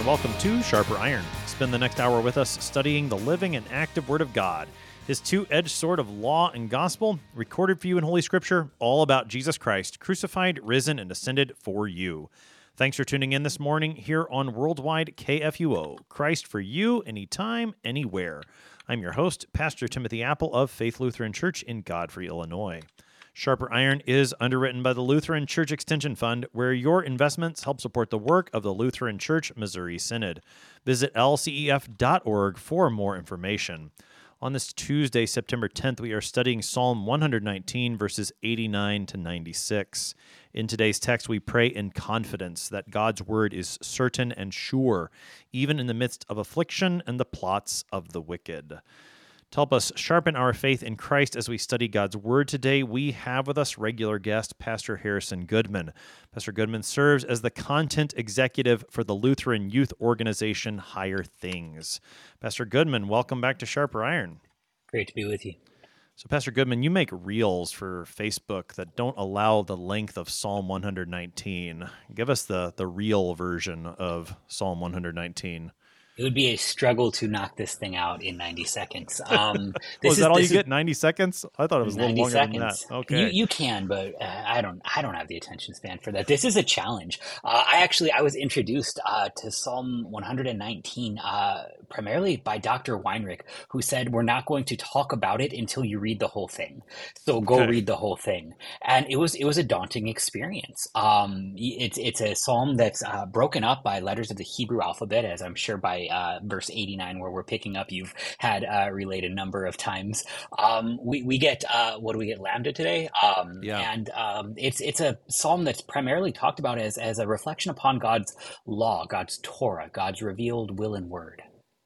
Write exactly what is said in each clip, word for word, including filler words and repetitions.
welcome to Sharper Iron. Spend the next hour with us studying the living and active Word of God, His two-edged sword of law and gospel, recorded for you in Holy Scripture, all about Jesus Christ, crucified, risen, and ascended for you. Thanks for tuning in this morning here on Worldwide K F U O, Christ for you, anytime, anywhere. I'm your host, Pastor Timothy Apple of Faith Lutheran Church in Godfrey, Illinois. Sharper Iron is underwritten by the Lutheran Church Extension Fund, where your investments help support the work of the Lutheran Church Missouri Synod. Visit L C E F dot org for more information. On this Tuesday, September tenth, we are studying Psalm one nineteen, verses eighty-nine to ninety-six. In today's text, we pray in confidence that God's word is certain and sure, even in the midst of affliction and the plots of the wicked. To help us sharpen our faith in Christ as we study God's Word today, we have with us regular guest, Pastor Harrison Goodman. Pastor Goodman serves as the content executive for the Lutheran youth organization Higher Things. Pastor Goodman, welcome back to Sharper Iron. Great to be with you. So, Pastor Goodman, you make reels for Facebook that don't allow the length of Psalm one nineteen. Give us the, the reel version of Psalm one nineteen. It would be a struggle to knock this thing out in ninety seconds. Um, this oh, is that is, all you is, get? ninety seconds? I thought it was a little longer seconds. than that. Okay, you, you can, but uh, I don't. I don't have the attention span for that. This is a challenge. Uh, I actually I was introduced uh, to Psalm one nineteen uh, primarily by Doctor Weinrich, who said we're not going to talk about it until you read the whole thing. So go okay. read the whole thing. And it was it was a daunting experience. Um, it's it's a psalm that's uh, broken up by letters of the Hebrew alphabet, as I'm sure by Uh, verse eighty-nine, where we're picking up, you've had uh, relayed a number of times. Um, we we get uh, what do we get? Lambda today, um, yeah. and um, it's it's a psalm that's primarily talked about as as a reflection upon God's law, God's Torah, God's revealed will and word.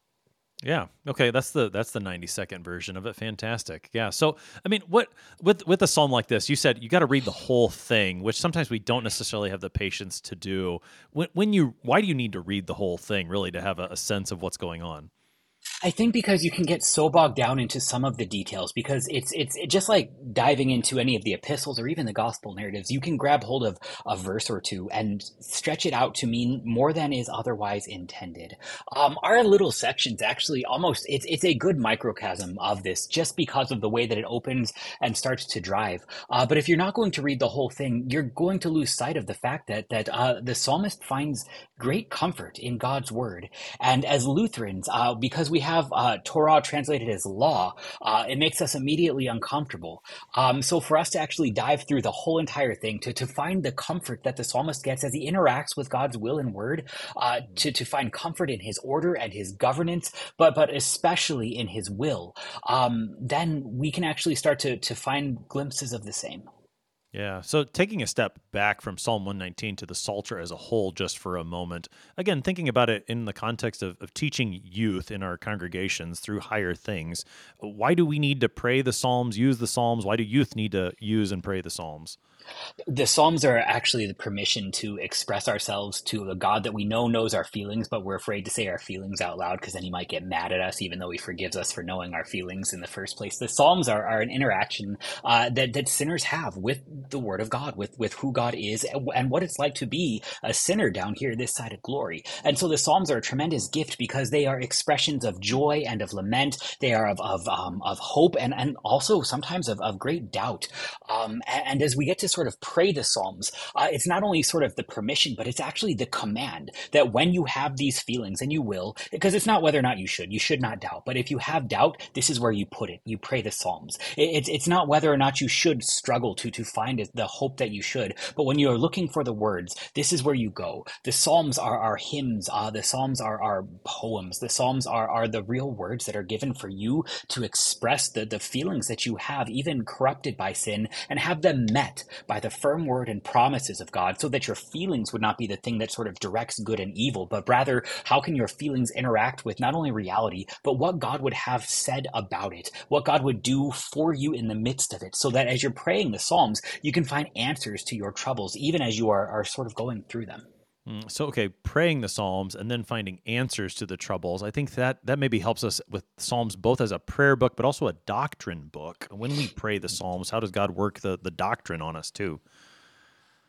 Yeah. Okay. That's the that's the ninety second version of it. Fantastic. Yeah. So I mean, what with with a psalm like this, you said you got to read the whole thing, which sometimes we don't necessarily have the patience to do. When when you why do you need to read the whole thing really to have a, a sense of what's going on? I think because you can get so bogged down into some of the details, because it's it's just like diving into any of the epistles or even the gospel narratives. You can grab hold of a verse or two and stretch it out to mean more than is otherwise intended. Um, our little sections actually almost, it's it's a good microcosm of this just because of the way that it opens and starts to drive. Uh, but if you're not going to read the whole thing, you're going to lose sight of the fact that, that uh, the psalmist finds great comfort in God's word. And as Lutherans, uh, because we have uh, Torah translated as law, uh, it makes us immediately uncomfortable. Um, so for us to actually dive through the whole entire thing, to, to find the comfort that the psalmist gets as he interacts with God's will and word, uh, to, to find comfort in his order and his governance, but but especially in his will, um, then we can actually start to, to find glimpses of the same. Yeah, so taking a step back from Psalm one nineteen to the Psalter as a whole just for a moment, again, thinking about it in the context of, of teaching youth in our congregations through Higher Things, why do we need to pray the Psalms, use the Psalms? Why do youth need to use and pray the Psalms? The Psalms are actually the permission to express ourselves to a God that we know knows our feelings, but we're afraid to say our feelings out loud because then he might get mad at us, even though he forgives us for knowing our feelings in the first place. The Psalms are, are an interaction uh, that, that sinners have with the Word of God, with, with who God is and what it's like to be a sinner down here this side of glory. And so the Psalms are a tremendous gift because they are expressions of joy and of lament. They are of of, um, of hope and, and also sometimes of, of great doubt. Um, and, and as we get to sort of pray the Psalms, uh, it's not only sort of the permission, but it's actually the command that when you have these feelings, and you will, because it's not whether or not you should, you should not doubt. But if you have doubt, this is where you put it. You pray the Psalms. It, it's it's not whether or not you should struggle to to find it, the hope that you should, but when you are looking for the words, this is where you go. The Psalms are our hymns. Uh, the Psalms are our poems. The Psalms are are the real words that are given for you to express the the feelings that you have, even corrupted by sin, and have them met by the firm word and promises of God, so that your feelings would not be the thing that sort of directs good and evil, but rather how can your feelings interact with not only reality, but what God would have said about it, what God would do for you in the midst of it, so that as you're praying the Psalms, you can find answers to your troubles, even as you are, are sort of going through them. So, okay, praying the Psalms and then finding answers to the troubles. I think that that maybe helps us with Psalms both as a prayer book, but also a doctrine book. When we pray the Psalms, how does God work the, the doctrine on us too?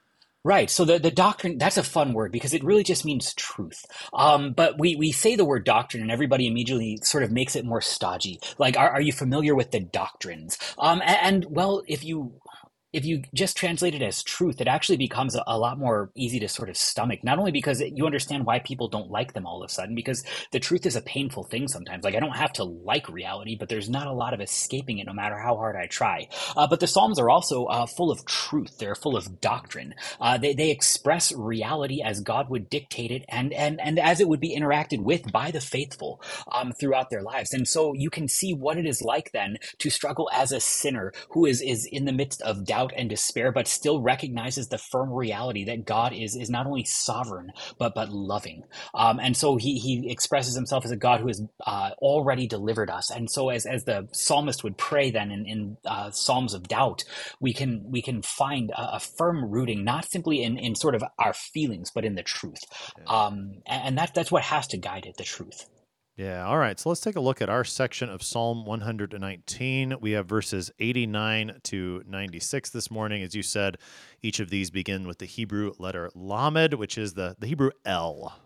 Right. So the, the doctrine, that's a fun word because it really just means truth. Um, but we, we say the word doctrine and everybody immediately sort of makes it more stodgy. Like, are, are you familiar with the doctrines? Um, and, and well, if you if you just translate it as truth, it actually becomes a, a lot more easy to sort of stomach, not only because it, you understand why people don't like them all of a sudden, because the truth is a painful thing sometimes. Like, I don't have to like reality, but there's not a lot of escaping it no matter how hard I try. Uh, but the Psalms are also uh, full of truth. They're full of doctrine. Uh, they, they express reality as God would dictate it and, and, and as it would be interacted with by the faithful um, throughout their lives. And so you can see what it is like then to struggle as a sinner who is, is in the midst of doubt and despair, but still recognizes the firm reality that God is is not only sovereign but but loving. Um, and so he he expresses himself as a God who has uh, already delivered us. And so as as the psalmist would pray then in, in uh, Psalms of doubt, we can we can find a, a firm rooting, not simply in in sort of our feelings, but in the truth. Yeah. Um, and, and that that's what has to guide it, the truth. Yeah. All right. So let's take a look at our section of Psalm one hundred nineteen. We have verses eighty-nine to ninety-six this morning. As you said, each of these begin with the Hebrew letter Lamed, which is the, the Hebrew L.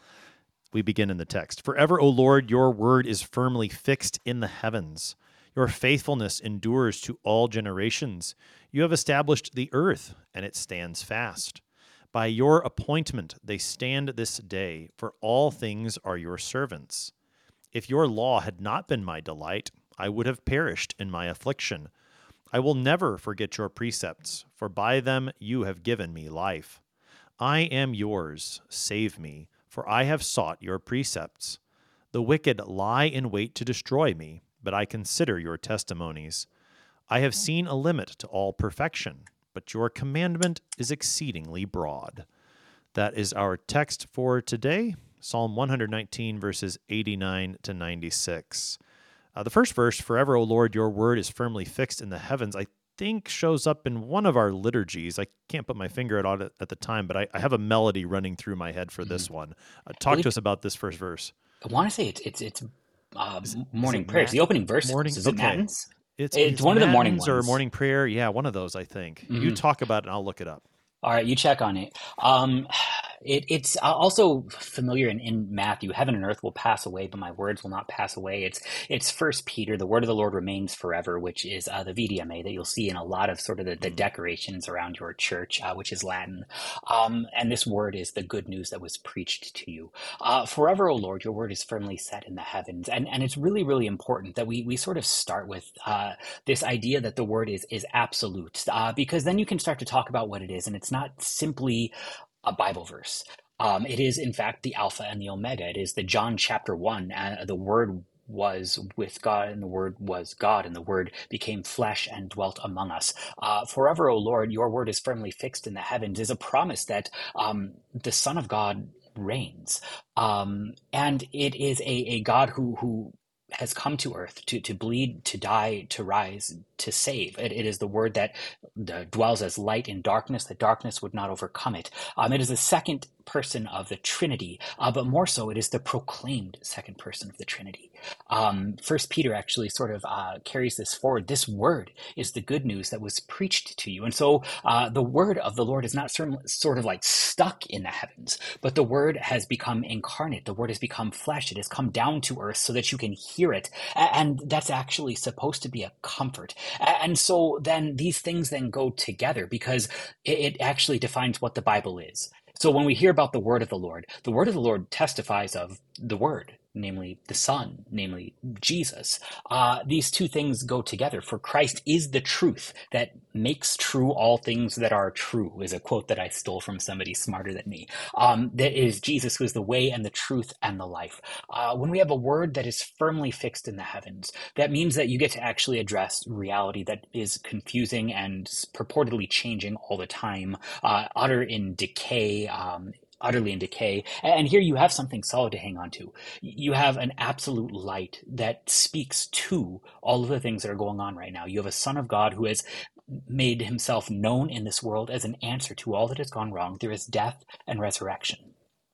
We begin in the text. Forever, O Lord, your word is firmly fixed in the heavens. Your faithfulness endures to all generations. You have established the earth, and it stands fast. By your appointment they stand this day, for all things are your servants. If your law had not been my delight, I would have perished in my affliction. I will never forget your precepts, for by them you have given me life. I am yours, save me, for I have sought your precepts. The wicked lie in wait to destroy me, but I consider your testimonies. I have seen a limit to all perfection, but your commandment is exceedingly broad. That is our text for today. Psalm one hundred nineteen, verses eighty-nine to ninety-six. Uh, the first verse, forever, O Lord, your word is firmly fixed in the heavens, I think shows up in one of our liturgies. I can't put my finger on it at the time, but I, I have a melody running through my head for mm-hmm. this one. Uh, talk to us about this first verse. I want to say it's it's it's uh, is, morning is prayer. It's the opening verse. Morning, is okay. it Matins? It's, it's, it's one Matins of the morning ones. Or morning prayer. Yeah, one of those, I think. Mm-hmm. You talk about it, and I'll look it up. All right, you check on it. Um, it it's also familiar in, in Matthew. Heaven and earth will pass away, but my words will not pass away. It's it's First Peter. The word of the Lord remains forever, which is uh, the V D M A that you'll see in a lot of sort of the, the decorations around your church, uh, which is Latin. Um, and this word is the good news that was preached to you. Uh, forever, O Lord, your word is firmly set in the heavens. And and it's really, really important that we we sort of start with uh, this idea that the word is is absolute, uh, because then you can start to talk about what it is, and it's not simply a Bible verse. Um, it is, in fact, the Alpha and the Omega. It is the John chapter one. Uh, the Word was with God, and the Word was God, and the Word became flesh and dwelt among us. Uh, forever, O Lord, your word is firmly fixed in the heavens is a promise that um, the Son of God reigns. Um, and it is a, a God who who has come to earth to, to bleed, to die, to rise, to save. It, it is the word that uh, dwells as light in darkness, that darkness would not overcome it. Um, it is the second person of the Trinity, uh, but more so, it is the proclaimed second person of the Trinity. Um, First Peter actually sort of uh, carries this forward. This word is the good news that was preached to you. And so uh, the word of the Lord is not certain, sort of like stuck in the heavens, but the word has become incarnate. The word has become flesh. It has come down to earth so that you can hear it. And that's actually supposed to be a comfort. And so then these things then go together because it actually defines what the Bible is. So when we hear about the word of the Lord, the word of the Lord testifies of the word, namely the Son, namely Jesus. Uh, these two things go together, for Christ is the truth that makes true all things that are true, is a quote that I stole from somebody smarter than me. Um, that is Jesus who is the way and the truth and the life. Uh, when we have a word that is firmly fixed in the heavens, that means that you get to actually address reality that is confusing and purportedly changing all the time, uh, utter in decay, um, utterly in decay. And here you have something solid to hang on to. You have an absolute light that speaks to all of the things that are going on right now. You have a Son of God who has made himself known in this world as an answer to all that has gone wrong through his death and resurrection.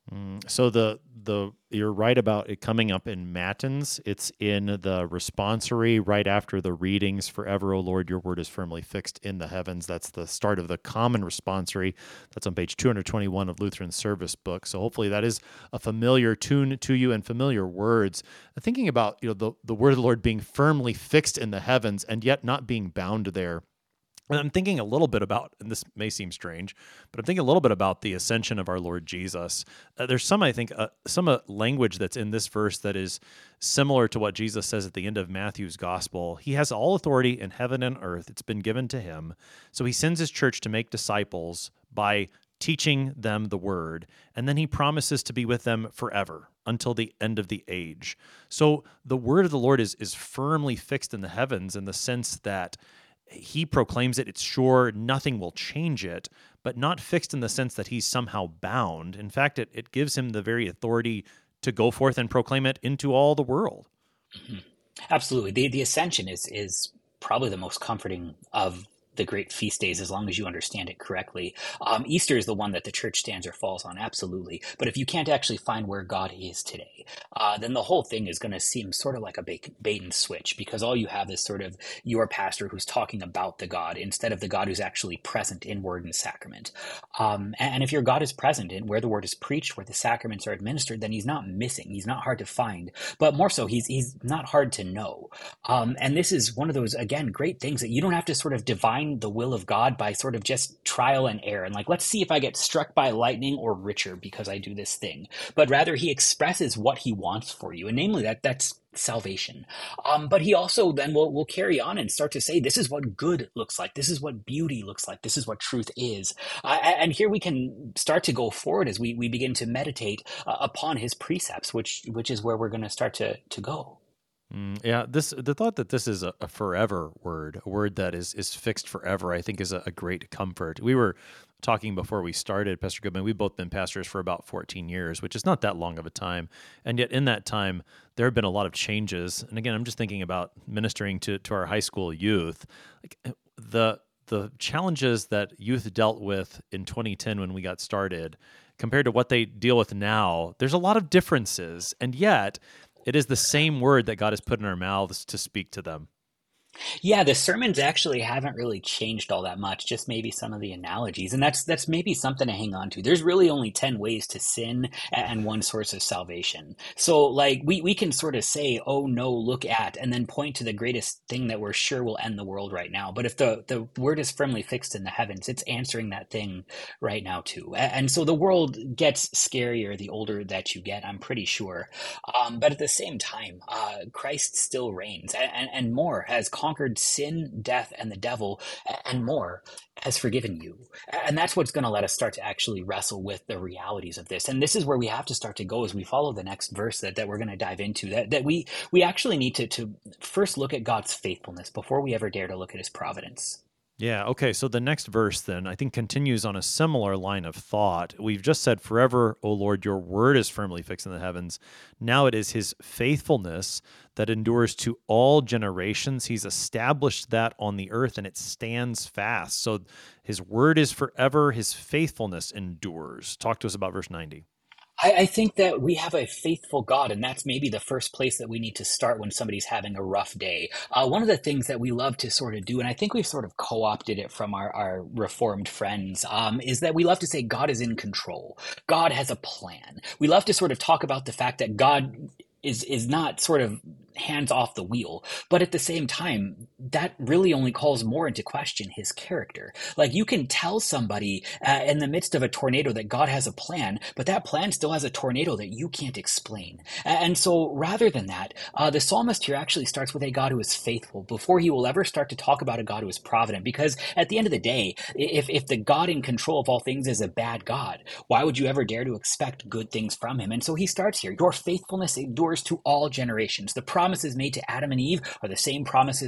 Mm, so the the you're right about it coming up in Matins. It's in the responsory right after the readings. Forever, O Lord, your word is firmly fixed in the heavens. That's the start of the common responsory. That's on page two twenty-one of Lutheran Service Book. So hopefully that is a familiar tune to you and familiar words. Thinking about you know the the word of the Lord being firmly fixed in the heavens and yet not being bound there. And I'm thinking a little bit about, and this may seem strange, but I'm thinking a little bit about the ascension of our Lord Jesus. Uh, there's some, I think, uh, some uh, language that's in this verse that is similar to what Jesus says at the end of Matthew's gospel. He has all authority in heaven and earth. It's been given to him. So he sends his church to make disciples by teaching them the word, and then he promises to be with them forever until the end of the age. So the word of the Lord is is firmly fixed in the heavens in the sense that he proclaims it, it's sure, nothing will change it, but not fixed in the sense that he's somehow bound. In fact, it, it gives him the very authority to go forth and proclaim it into all the world. Mm-hmm. Absolutely. The the ascension is is probably the most comforting of the great feast days, as long as you understand it correctly. Um, Easter is the one that the church stands or falls on, absolutely. But if you can't actually find where God is today, uh, then the whole thing is going to seem sort of like a bait, bait and switch, because all you have is sort of your pastor who's talking about the God instead of the God who's actually present in word and sacrament. Um, and, and if your God is present in where the word is preached, where the sacraments are administered, then he's not missing. He's not hard to find, but more so, he's he's not hard to know. Um, and this is one of those, again, great things that you don't have to sort of divine the will of God by sort of just trial and error and like, let's see if I get struck by lightning or richer because I do this thing. But rather he expresses what he wants for you, and namely that that's salvation. Um, but he also then will will carry on and start to say, this is what good looks like. This is what beauty looks like. This is what truth is. Uh, and here we can start to go forward as we we begin to meditate uh, upon his precepts, which which is where we're going to start to to go. Mm, yeah, this the thought that this is a, a forever word, a word that is is fixed forever, I think is a, a great comfort. We were talking before we started, Pastor Goodman, we've both been pastors for about fourteen years, which is not that long of a time. And yet in that time, there have been a lot of changes. And again, I'm just thinking about ministering to, to our high school youth. Like the the challenges that youth dealt with in twenty ten when we got started compared to what they deal with now, there's a lot of differences. And yet it is the same word that God has put in our mouths to speak to them. Yeah, the sermons actually haven't really changed all that much, just maybe some of the analogies. And that's that's maybe something to hang on to. There's really only ten ways to sin and one source of salvation. So like we, we can sort of say, oh no, look at, and then point to the greatest thing that we're sure will end the world right now. But if the, the word is firmly fixed in the heavens, it's answering that thing right now too. And so the world gets scarier the older that you get, I'm pretty sure. Um, but at the same time, uh, Christ still reigns, and, and, and more has conquered sin, death, and the devil, and more has forgiven you. And that's what's going to let us start to actually wrestle with the realities of this. And this is where we have to start to go as we follow the next verse that, that we're going to dive into, that, that we, we actually need to, to first look at God's faithfulness before we ever dare to look at his providence. Yeah, okay, so the next verse then, I think, continues on a similar line of thought. We've just said, forever, O Lord, your word is firmly fixed in the heavens. Now it is his faithfulness that endures to all generations. He's established that on the earth, and it stands fast. So his word is forever, his faithfulness endures. Talk to us about verse ninety. I, I think that we have a faithful God, and that's maybe the first place that we need to start when somebody's having a rough day. Uh, one of the things that we love to sort of do, and I think we've sort of co-opted it from our, our Reformed friends, um, is that we love to say God is in control. God has a plan. We love to sort of talk about the fact that God is is not sort of hands off the wheel, but at the same time, that really only calls more into question his character. Like you can tell somebody uh, in the midst of a tornado that God has a plan, but that plan still has a tornado that you can't explain. And so rather than that, uh, the psalmist here actually starts with a God who is faithful before he will ever start to talk about a God who is provident. Because at the end of the day, if, if the God in control of all things is a bad God, why would you ever dare to expect good things from him? And so he starts here, your faithfulness endures to all generations. The promises made to Adam and Eve are the same promises that you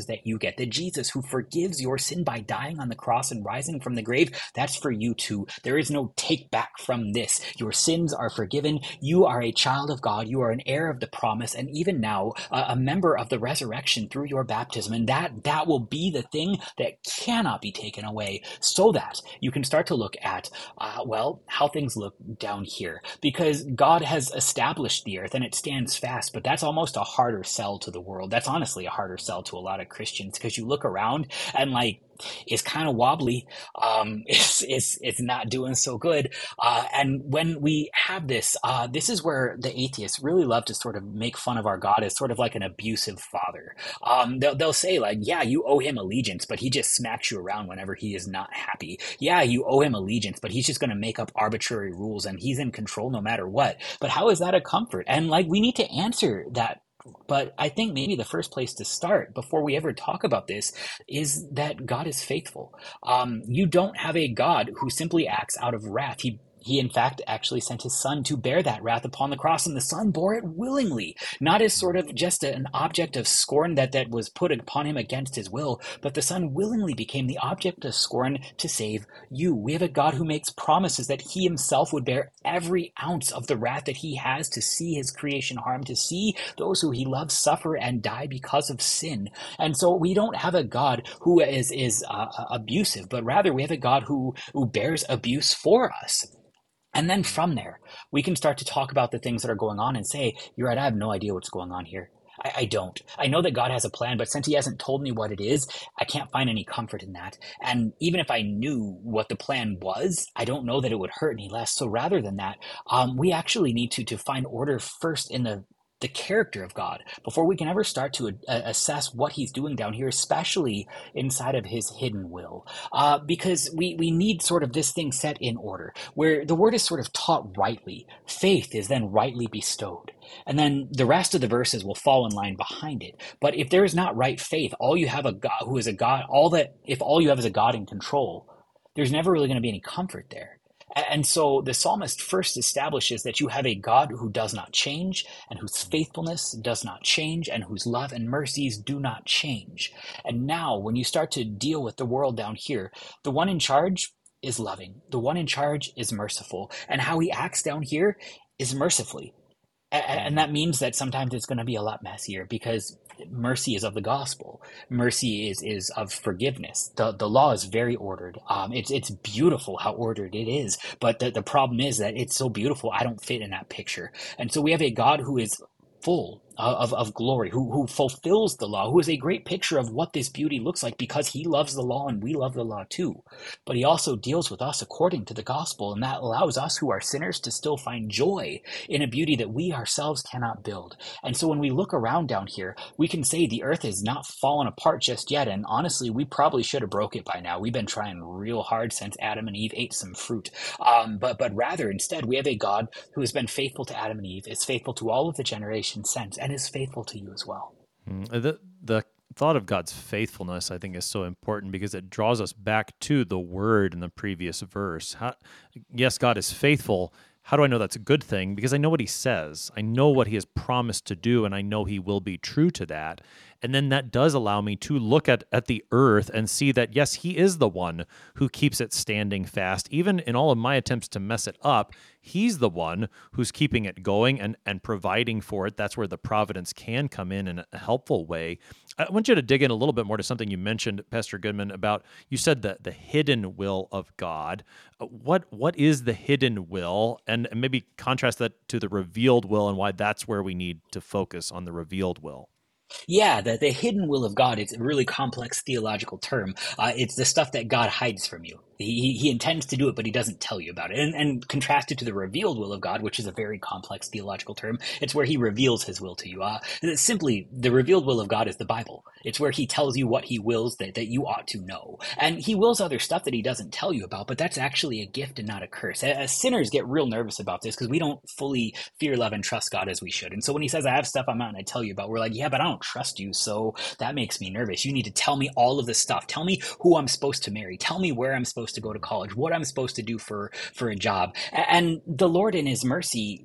forget that Jesus, who forgives your sin by dying on the cross and rising from the grave, that's for you too. There is no take back from this. Your sins are forgiven. You are a child of God. You are an heir of the promise, and even now uh, a member of the resurrection through your baptism. And that that will be the thing that cannot be taken away, so that you can start to look at, uh, well, how things look down here. Because God has established the earth and it stands fast, but that's almost a harder sell to the world. That's honestly a harder sell to a lot of Christians, because you look around and like, it's kind of wobbly. Um, it's, it's, it's not doing so good. Uh, and when we have this, uh, this is where the atheists really love to sort of make fun of our God as sort of like an abusive father. Um, they'll, they'll say like, yeah, you owe him allegiance, but he just smacks you around whenever he is not happy. Yeah, you owe him allegiance, but he's just going to make up arbitrary rules and he's in control no matter what. But how is that a comfort? And like, we need to answer that. But I think maybe the first place to start before we ever talk about this is that God is faithful. Um, you don't have a God who simply acts out of wrath. He He, in fact, actually sent his son to bear that wrath upon the cross, and the son bore it willingly, not as sort of just an object of scorn that, that was put upon him against his will, but the son willingly became the object of scorn to save you. We have a God who makes promises that he himself would bear every ounce of the wrath that he has to see his creation harmed, to see those who he loves suffer and die because of sin. And so we don't have a God who is, is uh, abusive, but rather we have a God who, who bears abuse for us. And then from there, we can start to talk about the things that are going on and say, you're right, I have no idea what's going on here. I, I don't. I know that God has a plan, but since he hasn't told me what it is, I can't find any comfort in that. And even if I knew what the plan was, I don't know that it would hurt any less. So rather than that, um, we actually need to, to find order first in the the character of God before we can ever start to uh, assess what he's doing down here, especially inside of his hidden will. Uh, because we, we need sort of this thing set in order where the word is sort of taught rightly. Faith is then rightly bestowed. And then the rest of the verses will fall in line behind it. But if there is not right faith, all you have a God who is a God, all that, if all you have is a God in control, there's never really going to be any comfort there. And so the psalmist first establishes that you have a God who does not change, and whose faithfulness does not change, and whose love and mercies do not change. And now when you start to deal with the world down here, the one in charge is loving. The one in charge is merciful. And how he acts down here is mercifully. And that means that sometimes it's going to be a lot messier, because mercy is of the gospel. Mercy is is of forgiveness. The the law is very ordered. Um, it's it's beautiful how ordered it is. But the, the problem is that it's so beautiful, I don't fit in that picture. And so we have a God who is full of, of glory, who, who fulfills the law, who is a great picture of what this beauty looks like, because he loves the law and we love the law too. But he also deals with us according to the gospel, and that allows us who are sinners to still find joy in a beauty that we ourselves cannot build. And so when we look around down here, we can say the earth has not fallen apart just yet, and honestly, we probably should have broke it by now. We've been trying real hard since Adam and Eve ate some fruit. Um, but, but rather, instead, we have a God who has been faithful to Adam and Eve, is faithful to all of the generations since, and is faithful to you as well. Mm, The the thought of God's faithfulness, I think, is so important because it draws us back to the word in the previous verse. How, yes, God is faithful. How do I know that's a good thing? Because I know what he says. I know what he has promised to do, and I know he will be true to that. And then that does allow me to look at, at the earth and see that, yes, he is the one who keeps it standing fast. Even in all of my attempts to mess it up, he's the one who's keeping it going and, and providing for it. That's where the providence can come in in a helpful way. I want you to dig in a little bit more to something you mentioned, Pastor Goodman, about, you said the, the hidden will of God. Uh, What What is the hidden will? And, and maybe contrast that to the revealed will and why that's where we need to focus on the revealed will. Yeah, the, the hidden will of God, it's a really complex theological term. Uh, it's the stuff that God hides from you. He, he intends to do it, but he doesn't tell you about it. And, and contrasted to the revealed will of God, which is a very complex theological term, it's where he reveals his will to you. Uh, simply, the revealed will of God is the Bible. It's where he tells you what he wills that, that you ought to know. And he wills other stuff that he doesn't tell you about, but that's actually a gift and not a curse. As sinners get real nervous about this because we don't fully fear, love, and trust God as we should. And so when he says, I have stuff I'm not going to tell you about, we're like, yeah, but I don't trust you, so that makes me nervous. You need to tell me all of this stuff. Tell me who I'm supposed to marry. Tell me where I'm supposed to go to college, what I'm supposed to do for, for a job. And the Lord in his mercy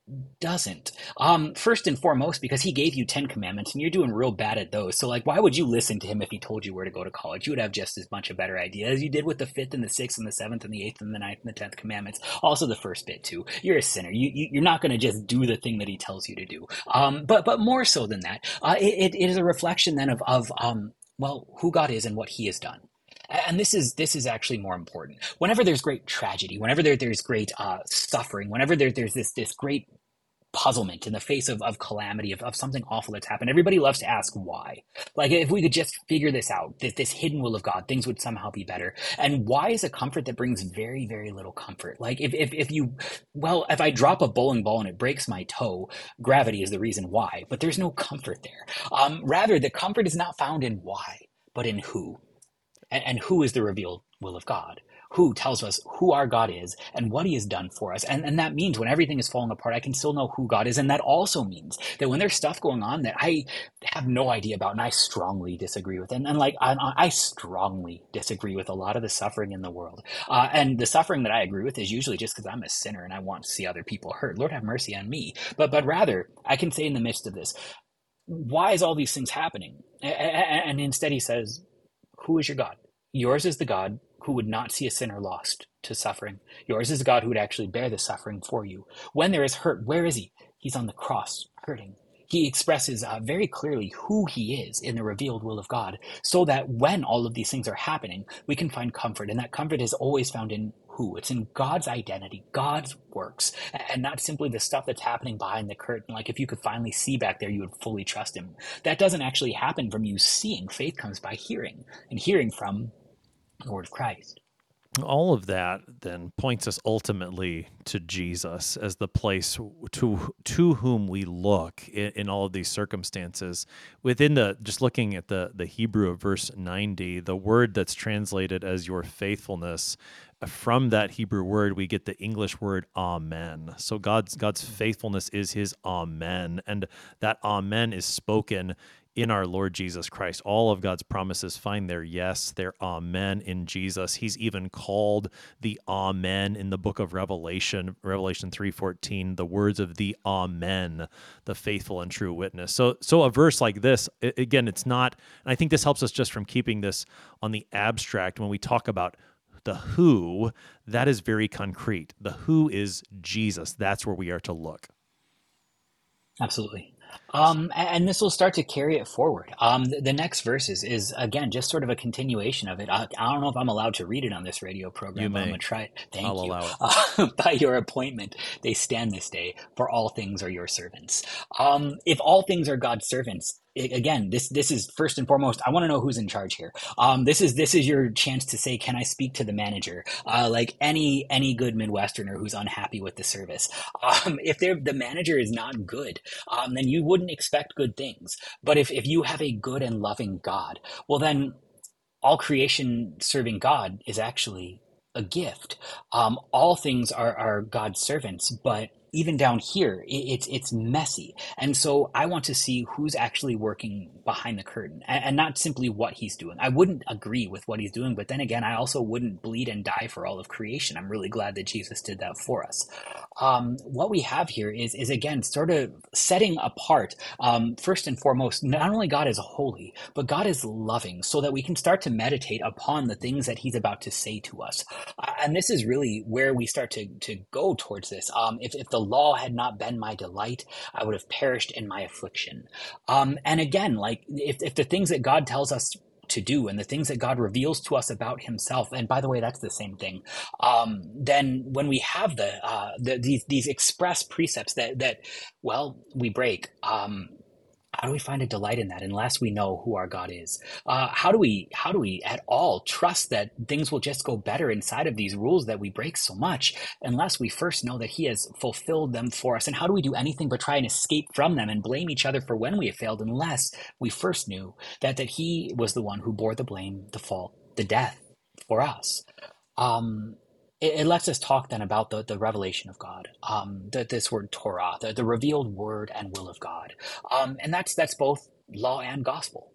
doesn't. Um, first and foremost, because he gave you ten commandments and you're doing real bad at those. So like, why would you listen to him if he told you where to go to college? You would have just as much a better idea as you did with the fifth and the sixth and the seventh and the eighth and the ninth and the tenth commandments. Also the first bit too. You're a sinner. You, you you're not going to just do the thing that he tells you to do. Um, but but more so than that, uh, it, it is a reflection then of of um well who God is and what he has done. And this is this is actually more important. Whenever there's great tragedy, whenever there, there's great uh, suffering, whenever there, there's this this great puzzlement in the face of, of calamity, of, of something awful that's happened, everybody loves to ask why. Like, if we could just figure this out, this, this hidden will of God, things would somehow be better. And why is a comfort that brings very, very little comfort. Like, if, if, if you, well, if I drop a bowling ball and it breaks my toe, gravity is the reason why, but there's no comfort there. Um, rather, the comfort is not found in why, but in who. And, and who is the revealed will of God? Who tells us who our God is and what he has done for us. And, and that means when everything is falling apart, I can still know who God is. And that also means that when there's stuff going on that I have no idea about and I strongly disagree with, and, and like I, I strongly disagree with a lot of the suffering in the world. Uh, and the suffering that I agree with is usually just because I'm a sinner and I want to see other people hurt. Lord have mercy on me. But, but rather, I can say in the midst of this, why is all these things happening? And instead he says, who is your God? Yours is the God who would not see a sinner lost to suffering. Yours is the God who would actually bear the suffering for you. When there is hurt, where is he? He's on the cross, hurting. He expresses uh, very clearly who he is in the revealed will of God, so that when all of these things are happening, we can find comfort. And that comfort is always found in who? It's in God's identity, God's works, and not simply the stuff that's happening behind the curtain. Like, if you could finally see back there, you would fully trust him. That doesn't actually happen from you seeing. Faith comes by hearing, and hearing from the word of Christ. All of that then points us ultimately to Jesus as the place to to whom we look in, in all of these circumstances. Within the, just looking at the, the Hebrew of verse ninety, the word that's translated as your faithfulness, from that Hebrew word, we get the English word amen. So God's God's faithfulness is his amen. And that amen is spoken in our Lord Jesus Christ. All of God's promises find their yes, their amen in Jesus. He's even called the amen in the book of Revelation, Revelation three fourteen, the words of the amen, the faithful and true witness. So so a verse like this, again, it's not, and I think this helps us just from keeping this on the abstract. When we talk about the who, that is very concrete. The who is Jesus. That's where we are to look. Absolutely. Um, and this will start to carry it forward. Um, the, the next verses is, again, just sort of a continuation of it. I, I don't know if I'm allowed to read it on this radio program, You but may. I'm going to try it. Thank I'll you. allow it. Uh, by your appointment, they stand this day, for all things are your servants. Um, if all things are God's servants, again, this this is first and foremost, I want to know who's in charge here. Um, this is this is your chance to say, can I speak to the manager? Uh, like any any good Midwesterner who's unhappy with the service. Um, if they're, the manager is not good, um, then you wouldn't expect good things. But if, if you have a good and loving God, well then all creation serving God is actually a gift. Um, all things are, are God's servants, but even down here, it's it's messy. And so I want to see who's actually working behind the curtain, and, and not simply what he's doing. I wouldn't agree with what he's doing, but then again, I also wouldn't bleed and die for all of creation. I'm really glad that Jesus did that for us. Um, what we have here is, is again, sort of setting apart, um, first and foremost, not only God is holy, but God is loving, so that we can start to meditate upon the things that he's about to say to us. Uh, and this is really where we start to, to go towards this. Um, if, if the law had not been my delight, I would have perished in my affliction. Um, and again, like if, if the things that God tells us to do and the things that God reveals to us about himself, and by the way, that's the same thing, um, then when we have the, uh, the these these express precepts that, that well, we break, um, how do we find a delight in that unless we know who our God is? Uh, how do we how do we at all trust that things will just go better inside of these rules that we break so much unless we first know that he has fulfilled them for us? And how do we do anything but try and escape from them and blame each other for when we have failed unless we first knew that, that he was the one who bore the blame, the fault, the death for us? Um, It, it lets us talk then about the, the revelation of God, um, the, this word Torah, the, the revealed word and will of God. Um, and that's that's both law and gospel.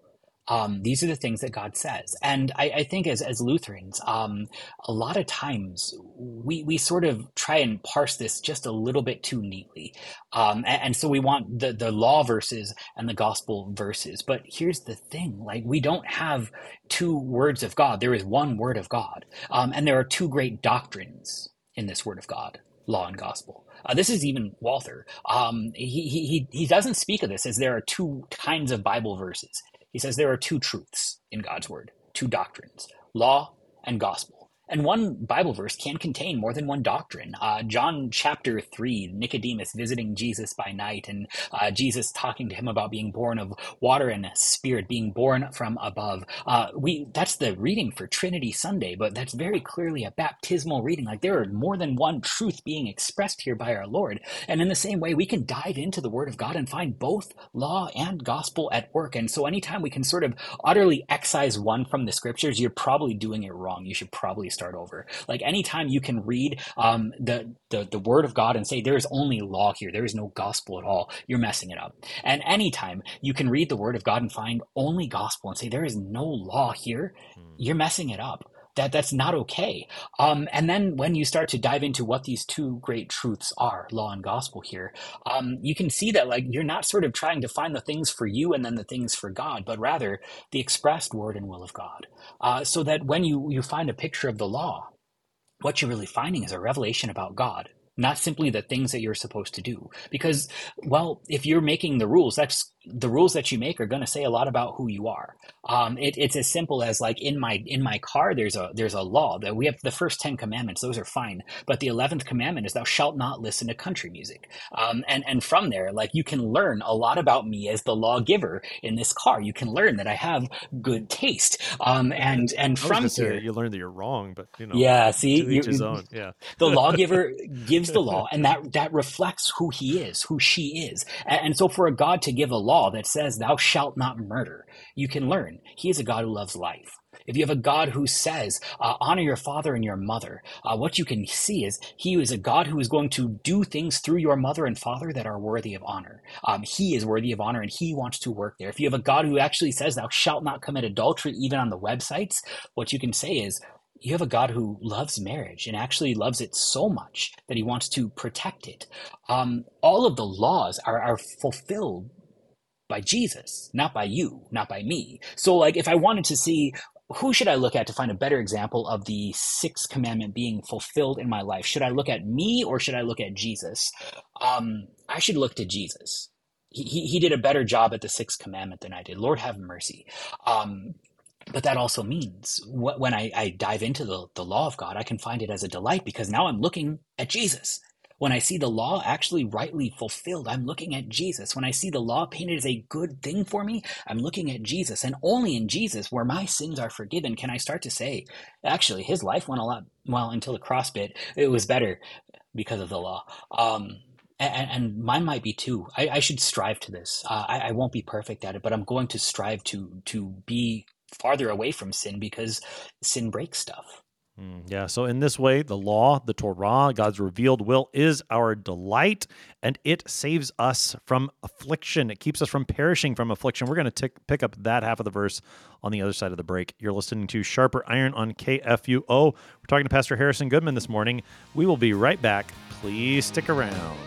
Um, these are the things that God says. And I, I think as, as Lutherans, um, a lot of times we, we sort of try and parse this just a little bit too neatly. Um, and, and so we want the, the law verses and the gospel verses. But here's the thing, like we don't have two words of God. There is one word of God. Um, and there are two great doctrines in this word of God, law and gospel. Uh, this is even Walther. Um, he, he, he doesn't speak of this as there are two kinds of Bible verses. He says there are two truths in God's word, two doctrines, law and gospel. And one Bible verse can contain more than one doctrine. Uh, John chapter three, Nicodemus visiting Jesus by night, and uh, Jesus talking to him about being born of water and spirit, being born from above. Uh, we that's the reading for Trinity Sunday, but that's very clearly a baptismal reading. Like there are more than one truth being expressed here by our Lord. And in the same way, we can dive into the Word of God and find both law and gospel at work. And so anytime we can sort of utterly excise one from the scriptures, you're probably doing it wrong. You should probably start over. Like anytime you can read um, the, the the word of God and say there is only law here, there is no gospel at all, you're messing it up. And anytime you can read the word of God and find only gospel and say there is no law here, you're messing it up. That that's not okay. Um, and then when you start to dive into what these two great truths are, law and gospel here, um, you can see that like you're not sort of trying to find the things for you and then the things for God, but rather the expressed word and will of God. Uh, so that when you, you find a picture of the law, what you're really finding is a revelation about God, not simply the things that you're supposed to do. Because, well, if you're making the rules, that's the rules that you make are going to say a lot about who you are. Um, it, it's as simple as like in my in my car, there's a there's a law that we have the first ten commandments. Those are fine, but the eleventh commandment is thou shalt not listen to country music. Um, and and from there, like you can learn a lot about me as the lawgiver in this car. You can learn that I have good taste. Um, and and from here, you learn that you're wrong, but you know, yeah, see, to each his own. Yeah, the lawgiver gives the law, and that that reflects who he is, who she is. And, and so, for a God to give a law that says thou shalt not murder, you can learn he is a God who loves life. If you have a God who says uh, honor your father and your mother, uh, what you can see is he is a God who is going to do things through your mother and father that are worthy of honor. Um, he is worthy of honor and he wants to work there. If you have a God who actually says thou shalt not commit adultery even on the websites, what you can say is you have a God who loves marriage and actually loves it so much that he wants to protect it. Um, all of the laws are, are fulfilled by Jesus, not by you, not by me. So like if I wanted to see who should I look at to find a better example of the sixth commandment being fulfilled in my life, should I look at me or should I look at Jesus? Um, I should look to Jesus. He, he, he did a better job at the sixth commandment than I did. Lord have mercy. Um, But that also means wh- when I, I dive into the, the law of God, I can find it as a delight because now I'm looking at Jesus. When I see the law actually rightly fulfilled, I'm looking at Jesus. When I see the law painted as a good thing for me, I'm looking at Jesus. And only in Jesus, where my sins are forgiven, can I start to say, actually, his life went a lot, well, until the cross bit, it was better because of the law. Um, and, and mine might be too. I, I should strive to this. Uh, I, I won't be perfect at it, but I'm going to strive to to be farther away from sin because sin breaks stuff. Mm, yeah, so in this way, the law, the Torah, God's revealed will is our delight, and it saves us from affliction. It keeps us from perishing from affliction. We're going to pick up that half of the verse on the other side of the break. You're listening to Sharper Iron on K F U O. We're talking to Pastor Harrison Goodman this morning. We will be right back. Please stick around.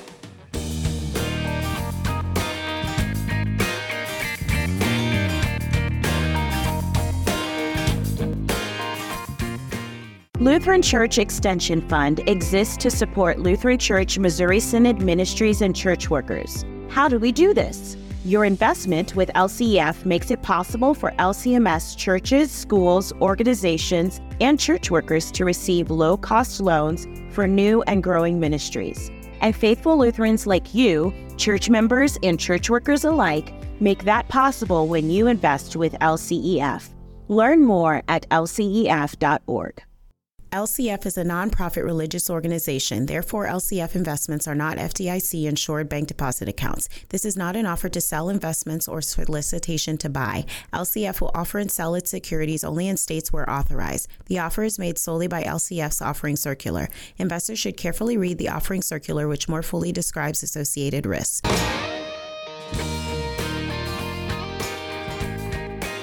Lutheran Church Extension Fund exists to support Lutheran Church Missouri Synod ministries and church workers. How do we do this? Your investment with L C E F makes it possible for L C M S churches, schools, organizations, and church workers to receive low-cost loans for new and growing ministries. And faithful Lutherans like you, church members and church workers alike, make that possible when you invest with L C E F. Learn more at L C E F dot org. L C F is a nonprofit religious organization. Therefore, L C F investments are not F D I C-insured bank deposit accounts. This is not an offer to sell investments or solicitation to buy. L C F will offer and sell its securities only in states where authorized. The offer is made solely by L C F's offering circular. Investors should carefully read the offering circular, which more fully describes associated risks.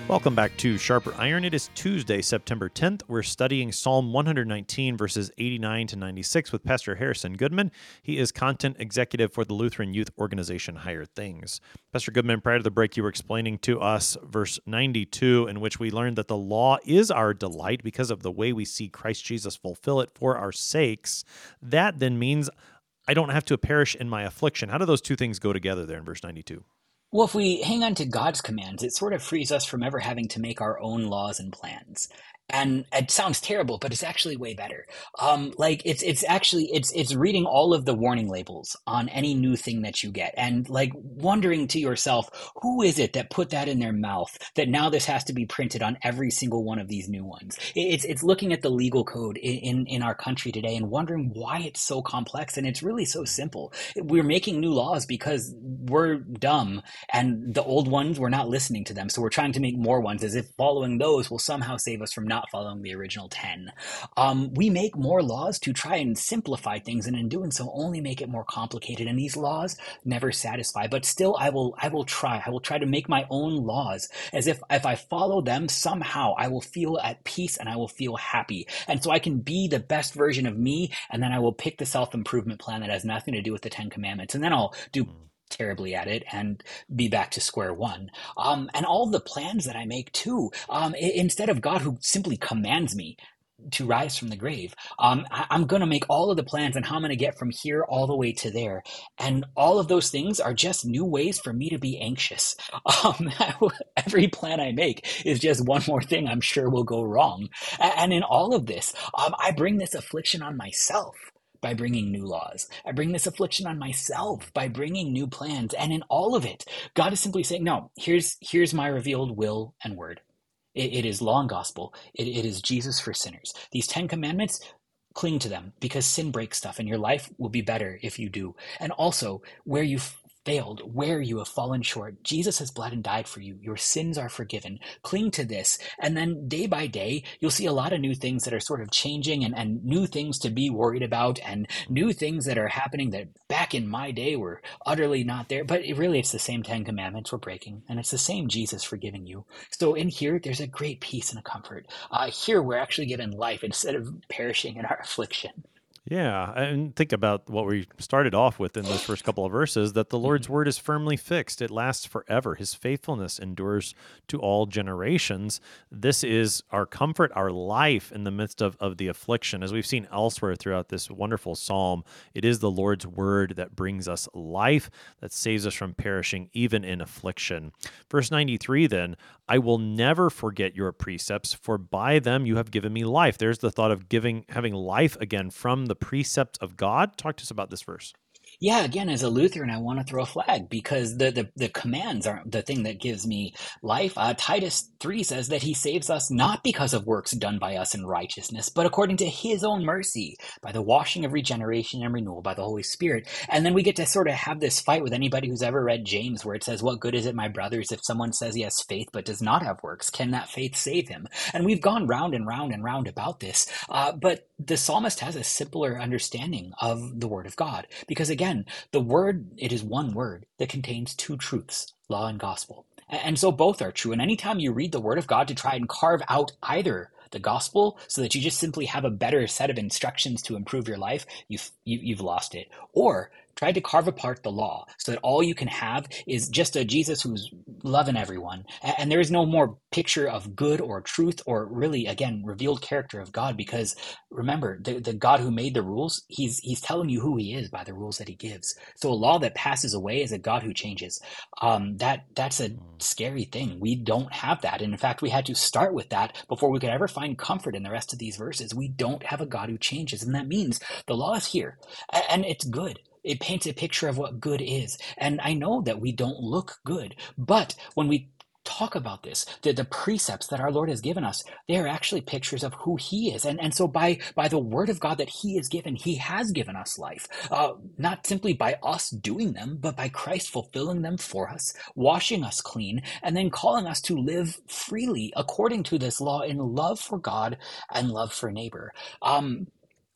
Welcome back to Sharper Iron. It is Tuesday, September tenth. We're studying Psalm one nineteen, verses eighty-nine to ninety-six with Pastor Harrison Goodman. He is content executive for the Lutheran youth organization Higher Things. Pastor Goodman, prior to the break, you were explaining to us verse ninety-two, in which we learned that the law is our delight because of the way we see Christ Jesus fulfill it for our sakes. That then means I don't have to perish in my affliction. How do those two things go together there in verse ninety-two? Well, if we hang on to God's commands, it sort of frees us from ever having to make our own laws and plans. And it sounds terrible, but it's actually way better. Um, like it's it's actually it's it's reading all of the warning labels on any new thing that you get, and like wondering to yourself, who is it that put that in their mouth that now this has to be printed on every single one of these new ones? It's it's looking at the legal code in in, in our country today and wondering why it's so complex, and it's really so simple. We're making new laws because we're dumb, and the old ones we're not listening to them, so we're trying to make more ones as if following those will somehow save us from not not following the original ten. Um, we make more laws to try and simplify things, and in doing so only make it more complicated, and these laws never satisfy. But still, I will I will try. I will try to make my own laws, as if if I follow them, somehow I will feel at peace and I will feel happy. And so I can be the best version of me, and then I will pick the self-improvement plan that has nothing to do with the Ten Commandments, and then I'll do terribly at it and be back to square one. Um, and all the plans that I make too, um, I- instead of God who simply commands me to rise from the grave, um, I- I'm going to make all of the plans on how I'm going to get from here all the way to there. And all of those things are just new ways for me to be anxious. Um, every plan I make is just one more thing I'm sure will go wrong. A- And in all of this, um, I bring this affliction on myself by bringing new laws. I bring this affliction on myself by bringing new plans. And in all of it, God is simply saying, no, here's here's my revealed will and word. It, it is law and gospel. It, it is Jesus for sinners. These Ten Commandments, cling to them because sin breaks stuff and your life will be better if you do. And also, where you failed, where you have fallen short, Jesus has bled and died for you. Your sins are forgiven. Cling to this. And then day by day, you'll see a lot of new things that are sort of changing, and, and new things to be worried about, and new things that are happening that back in my day were utterly not there. But it really, it's the same Ten Commandments we're breaking, and it's the same Jesus forgiving you. So in here, there's a great peace and a comfort. Uh, here, we're actually given life instead of perishing in our affliction. Yeah, and think about what we started off with in those first couple of verses, that the Lord's word is firmly fixed. It lasts forever. His faithfulness endures to all generations. This is our comfort, our life in the midst of, of the affliction. As we've seen elsewhere throughout this wonderful psalm, it is the Lord's word that brings us life, that saves us from perishing even in affliction. Verse ninety-three then, I will never forget your precepts, for by them you have given me life. There's the thought of giving, having life again from the precept of God. Talk to us about this verse. Yeah, again, as a Lutheran, I want to throw a flag because the, the, the commands aren't the thing that gives me life. Uh, Titus three says that he saves us not because of works done by us in righteousness, but according to his own mercy, by the washing of regeneration and renewal by the Holy Spirit. And then we get to sort of have this fight with anybody who's ever read James, where it says, what good is it, my brothers, if someone says he has faith but does not have works? Can that faith save him? And we've gone round and round and round about this. Uh, but the psalmist has a simpler understanding of the word of God, because again, the word, it is one word that contains two truths, law and gospel. And so both are true. And anytime you read the word of God to try and carve out either the gospel so that you just simply have a better set of instructions to improve your life, you've, you, you've lost it. Or tried to carve apart the law so that all you can have is just a Jesus who's loving everyone. And there is no more picture of good or truth or really, again, revealed character of God, because remember, the, the God who made the rules, he's he's telling you who he is by the rules that he gives. So a law that passes away is a God who changes. Um, that that's a scary thing. We don't have that. And in fact, we had to start with that before we could ever find comfort in the rest of these verses. We don't have a God who changes. And that means the law is here and it's good. It paints a picture of what good is. And I know that we don't look good, but when we talk about this, the, the precepts that our Lord has given us, they are actually pictures of who he is. And, and so by, by the word of God that he has given, he has given us life, uh, not simply by us doing them, but by Christ fulfilling them for us, washing us clean, and then calling us to live freely according to this law in love for God and love for neighbor. Um,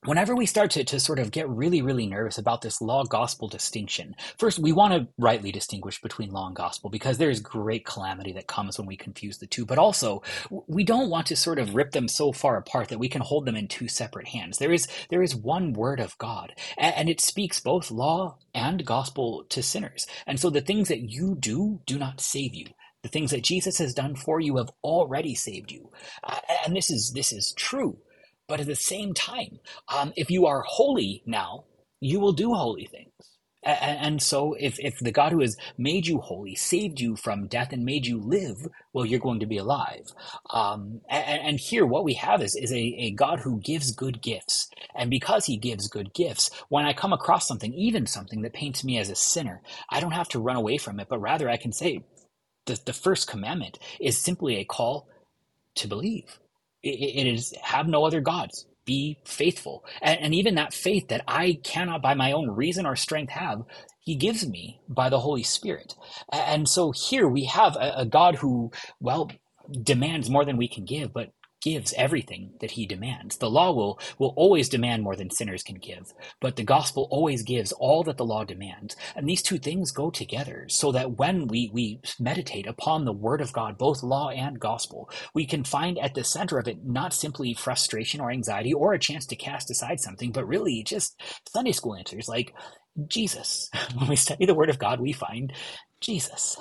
whenever we start to, to sort of get really, really nervous about this law gospel distinction, first, we want to rightly distinguish between law and gospel because there's great calamity that comes when we confuse the two. But also, we don't want to sort of rip them so far apart that we can hold them in two separate hands. There is there is one word of God, and it speaks both law and gospel to sinners. And so the things that you do do not save you. The things that Jesus has done for you have already saved you. Uh, and this is this is true. But at the same time, um, if you are holy now, you will do holy things. And, and so if, if the God who has made you holy, saved you from death and made you live, well, you're going to be alive. Um, and, and here what we have is, is a, a God who gives good gifts. And because he gives good gifts, when I come across something, even something that paints me as a sinner, I don't have to run away from it, but rather I can say the, the first commandment is simply a call to believe. It is have no other gods, be faithful. And, and even that faith that I cannot by my own reason or strength have, he gives me by the Holy Spirit. And so here we have a, a God who, well, demands more than we can give, but gives everything that he demands. The law will, will always demand more than sinners can give, but the gospel always gives all that the law demands. And these two things go together so that when we, we meditate upon the word of God, both law and gospel, we can find at the center of it not simply frustration or anxiety or a chance to cast aside something, but really just Sunday school answers like Jesus. When we study the word of God, we find Jesus.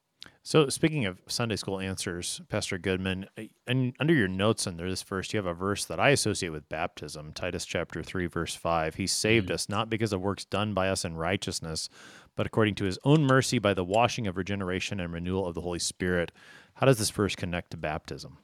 So speaking of Sunday school answers, Pastor Goodman, and under your notes under this verse, you have a verse that I associate with baptism, Titus chapter three, verse five. He saved mm-hmm. us not because of works done by us in righteousness, but according to his own mercy by the washing of regeneration and renewal of the Holy Spirit. How does this verse connect to baptism?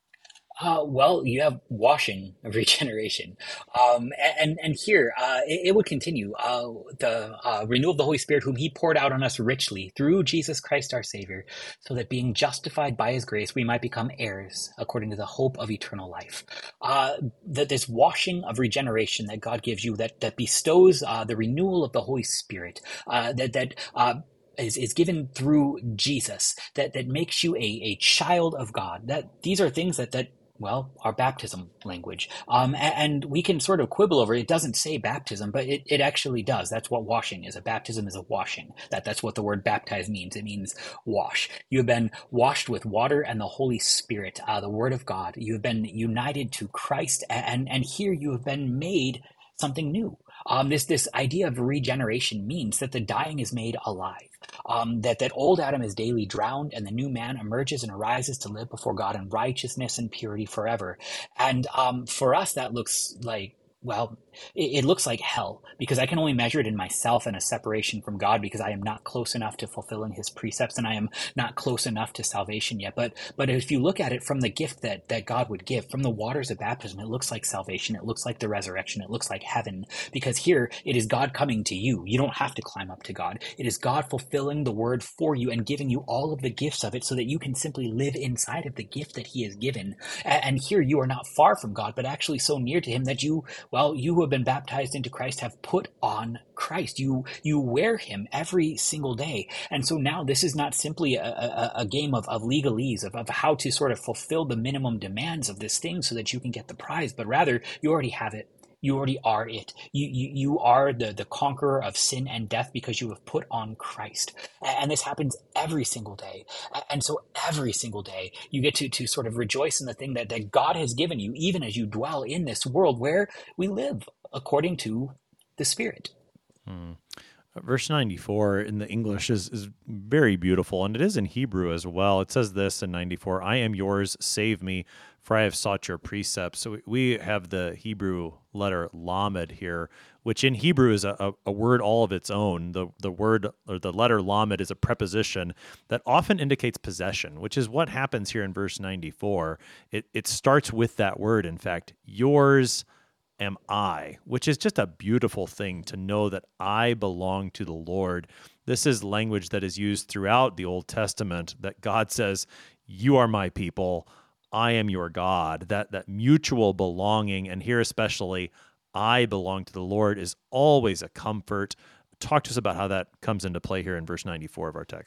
Uh, well, you have washing of regeneration. Um, and, and here, uh, it, it would continue, uh, the, uh, renewal of the Holy Spirit, whom he poured out on us richly through Jesus Christ, our Savior, so that being justified by his grace, we might become heirs according to the hope of eternal life. Uh, that this washing of regeneration that God gives you, that, that bestows, uh, the renewal of the Holy Spirit, uh, that, that, uh, Is, is given through Jesus, that, that makes you a, a child of God. That these are things that, that well, our baptism language. Um, and, and we can sort of quibble over it. It doesn't say baptism, but it, it actually does. That's what washing is. A baptism is a washing. That, that's what the word baptize means. It means wash. You have been washed with water and the Holy Spirit, uh, the word of God. You have been united to Christ, and, and here you have been made something new. Um, this this idea of regeneration means that the dying is made alive, um, that, that old Adam is daily drowned and the new man emerges and arises to live before God in righteousness and purity forever. And um, for us, that looks like, well, it, it looks like hell, because I can only measure it in myself and a separation from God because I am not close enough to fulfilling his precepts and I am not close enough to salvation yet. But but if you look at it from the gift that, that God would give, from the waters of baptism, it looks like salvation. It looks like the resurrection. It looks like heaven, because here it is God coming to you. You don't have to climb up to God. It is God fulfilling the word for you and giving you all of the gifts of it so that you can simply live inside of the gift that he has given. And here you are not far from God, but actually so near to him that you, well, you who have been baptized into Christ have put on Christ. You you wear him every single day. And so now this is not simply a, a, a game of, of legalese, of, of how to sort of fulfill the minimum demands of this thing so that you can get the prize, but rather you already have it. You already are it. You, you you are the, the conqueror of sin and death because you have put on Christ. And this happens every single day. And so every single day you get to, to sort of rejoice in the thing that, that God has given you, even as you dwell in this world where we live according to the Spirit. Hmm. Verse ninety-four in the English is, is very beautiful, and it is in Hebrew as well. It says this in ninety-four, I am yours, save me, for I have sought your precepts. So we have the Hebrew letter lamed here, which in Hebrew is a, a, a word all of its own. The the word or the letter lamed is a preposition that often indicates possession, which is what happens here in verse ninety-four. It it starts with that word, in fact, yours am I, which is just a beautiful thing to know that I belong to the Lord. This is language that is used throughout the Old Testament, that God says, you are my people, I am your God. That that mutual belonging, and here especially, I belong to the Lord, is always a comfort. Talk to us about how that comes into play here in verse ninety-four of our text.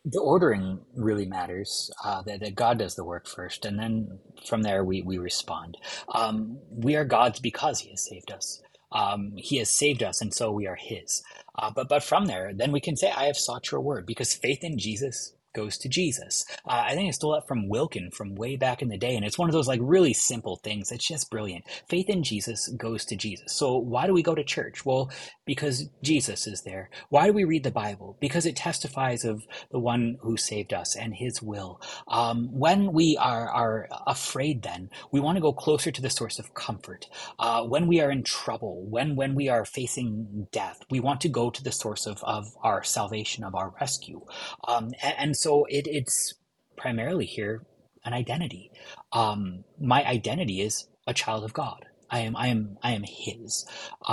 The ordering really matters, uh, that, that God does the work first, and then from there we, we respond. Um, we are God's because he has saved us. Um, he has saved us, and so we are his. Uh, but, but from there, then we can say, I have sought your word, because faith in Jesus goes to Jesus. Uh, I think I stole that from Wilkin from way back in the day, and it's one of those like really simple things. It's just brilliant. Faith in Jesus goes to Jesus. So why do we go to church? Well, because Jesus is there. Why do we read the Bible? Because it testifies of the one who saved us and his will. Um, when we are, are afraid, then we want to go closer to the source of comfort. Uh, when we are in trouble, when, when we are facing death, we want to go to the source of, of our salvation, of our rescue. Um, and, and so it, it's primarily here an identity. Um, my identity is a child of God. I am, I am, I am his,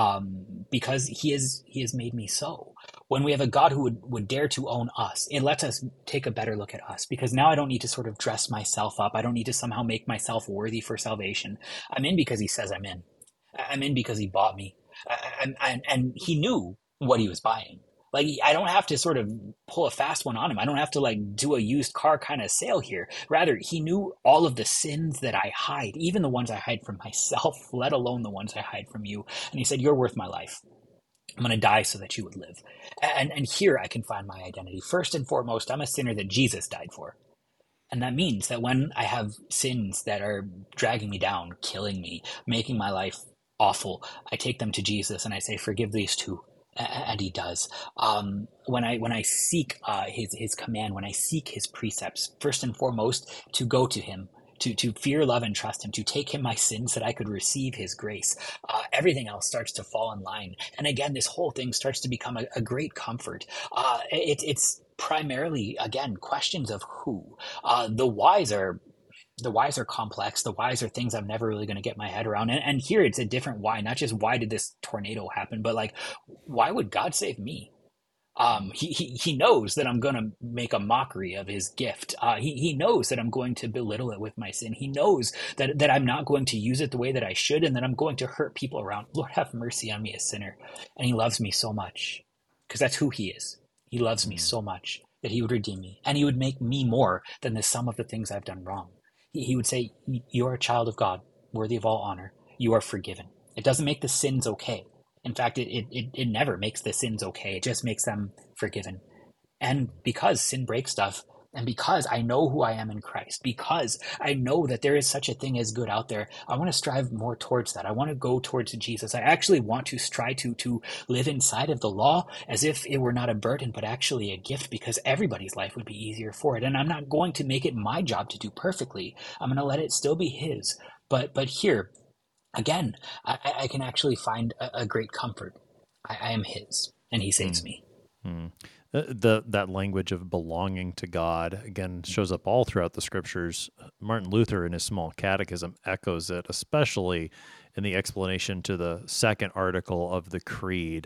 um, because he is, he has made me so. When we have a God who would, would dare to own us, it lets us take a better look at us, because now I don't need to sort of dress myself up. I don't need to somehow make myself worthy for salvation. I'm in because he says I'm in. I'm in because he bought me. I, I, and, and he knew what he was buying. Like, I don't have to sort of pull a fast one on him. I don't have to like do a used car kind of sale here. Rather, he knew all of the sins that I hide, even the ones I hide from myself, let alone the ones I hide from you. And he said, you're worth my life. I'm going to die so that you would live. And, and here I can find my identity. First and foremost, I'm a sinner that Jesus died for. And that means that when I have sins that are dragging me down, killing me, making my life awful, I take them to Jesus and I say, forgive these too. And he does. Um, when I when I seek uh, his his command, when I seek his precepts, first and foremost, to go to him, to to fear, love, and trust him, to take him my sins that I could receive his grace. Uh, everything else starts to fall in line. And again, this whole thing starts to become a, a great comfort. Uh, it, it's primarily, again, questions of who. Uh, the whys are The whys are complex. The whys are things I'm never really going to get my head around. And, and here it's a different why, not just why did this tornado happen, but like, why would God save me? Um, he, he, he knows that I'm going to make a mockery of his gift. Uh, he, he knows that I'm going to belittle it with my sin. He knows that, that I'm not going to use it the way that I should, and that I'm going to hurt people around. Lord, have mercy on me, a sinner. And he loves me so much, because that's who he is. He loves me so much that he would redeem me, and he would make me more than the sum of the things I've done wrong. He would say, you are a child of God, worthy of all honor. You are forgiven. It doesn't make the sins okay. In fact, it, it, it never makes the sins okay. It just makes them forgiven. And because sin breaks stuff, and because I know who I am in Christ, because I know that there is such a thing as good out there, I want to strive more towards that. I want to go towards Jesus. I actually want to strive to, to live inside of the law as if it were not a burden, but actually a gift, because everybody's life would be easier for it. And I'm not going to make it my job to do perfectly. I'm going to let it still be his. But, but here, again, I, I can actually find a, a great comfort. I, I am his, and he saves mm. me. Mm. The that language of belonging to God, again, shows up all throughout the scriptures. Martin Luther, in his small catechism, echoes it, especially in the explanation to the second article of the Creed.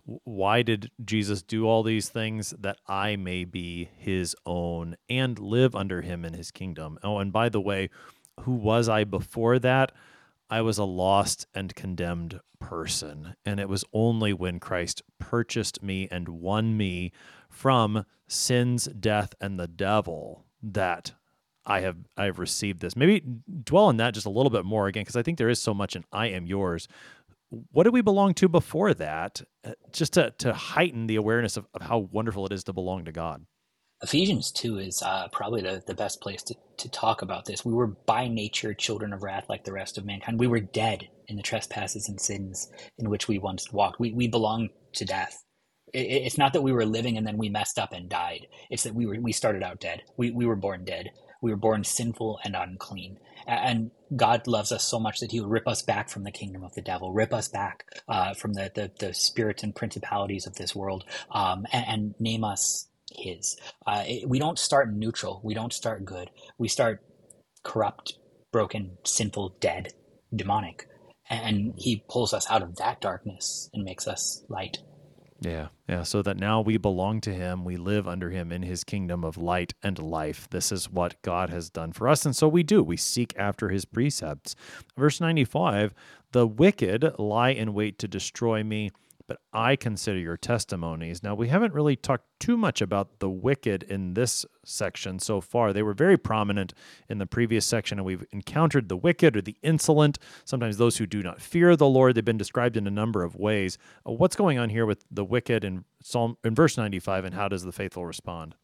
Why did Jesus do all these things? That I may be his own and live under him in his kingdom. Oh, and by the way, who was I before that? I was a lost and condemned person, and it was only when Christ purchased me and won me from sin's death and the devil that I have I have received this. Maybe dwell on that just a little bit more again, because I think there is so much in I am yours. What did we belong to before that, just to, to heighten the awareness of, of how wonderful it is to belong to God? Ephesians two is uh, probably the, the best place to, to talk about this. We were by nature children of wrath like the rest of mankind. We were dead in the trespasses and sins in which we once walked. We we belonged to death. It, it's not that we were living and then we messed up and died. It's that we were we started out dead. We we were born dead. We were born sinful and unclean. And God loves us so much that he will rip us back from the kingdom of the devil, rip us back uh, from the, the the spirits and principalities of this world, um, and, and name us his. Uh, it, we don't start neutral. We don't start good. We start corrupt, broken, sinful, dead, demonic. And he pulls us out of that darkness and makes us light. Yeah, yeah. So that now we belong to him. We live under him in his kingdom of light and life. This is what God has done for us. And so we do. We seek after his precepts. Verse ninety-five, the wicked lie in wait to destroy me, but I consider your testimonies. Now, we haven't really talked too much about the wicked in this section so far. They were very prominent in the previous section, and we've encountered the wicked or the insolent, sometimes those who do not fear the Lord. They've been described in a number of ways. Uh, what's going on here with the wicked in Psalm in verse ninety-five, and how does the faithful respond?